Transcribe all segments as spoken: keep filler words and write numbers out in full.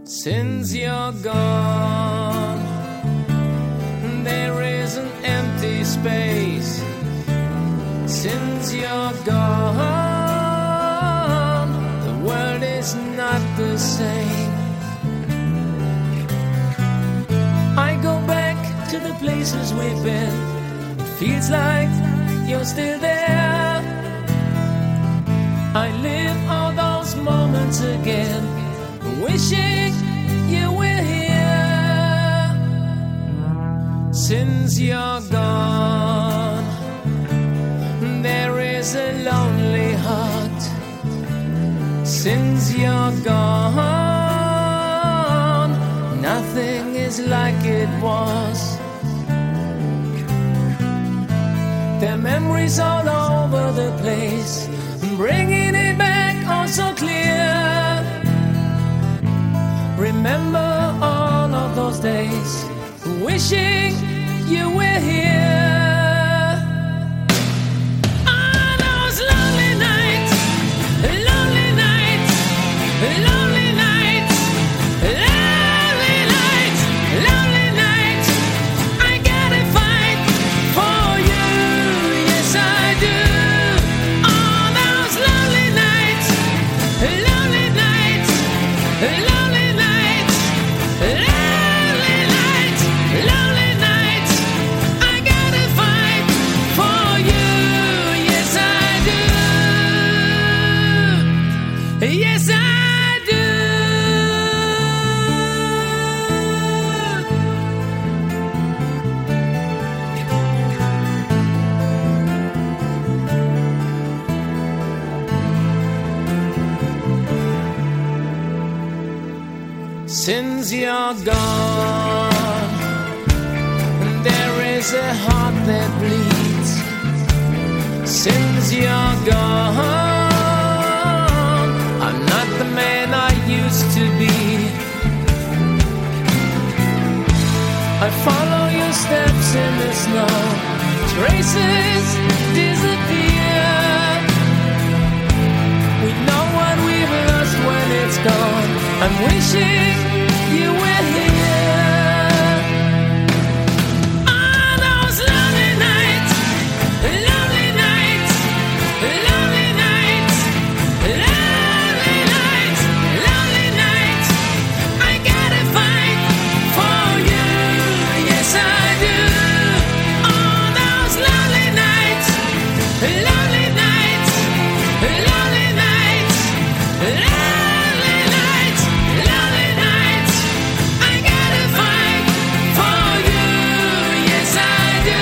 Since you're gone, there is an empty space. Since you're gone, the world is not the same. I go back to the places we've been. It feels like you're still there. I live all those moments again, wishing you were here. Since you're gone, there is a lonely heart. Since you're gone, nothing is like it was. There are memories all over the place, bringing it back all so clear. Remember all of those days, wishing you were here. All those lonely nights, lonely nights, lonely nights, lonely nights, lonely nights. I gotta fight for you, yes I do. All those lonely nights, lonely nights, lonely nights, lonely nights, lonely nights. I gotta fight for you, yes I do. Yes I do. Since you're gone, there is a heart that bleeds. Since you're gone, I'm not the man I used to be. I follow your steps in the snow, traces disappear. We know what we've lost when it's gone. I'm wishing you were here. All those lonely nights, lonely nights, lonely nights, lonely nights, lonely nights. I gotta fight for you, yes I do. All those lonely nights, lonely nights, lonely nights, lonely nights, lonely nights. I gotta fight for you, yes I do.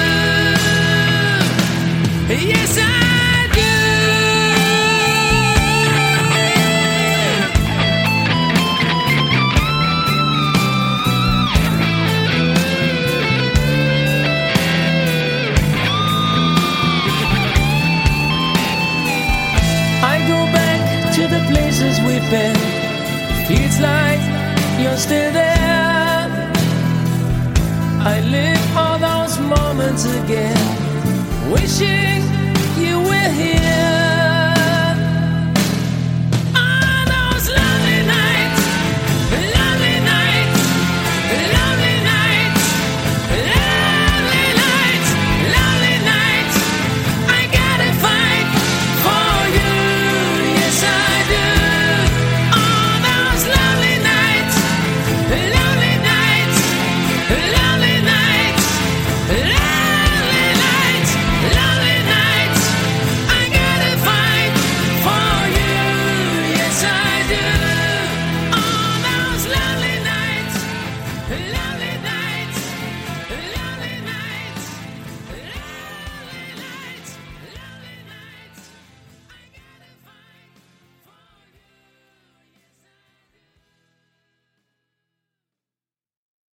Yes I do. I go back to the places we've been. Feels like you're still there. I live all those moments again, wishing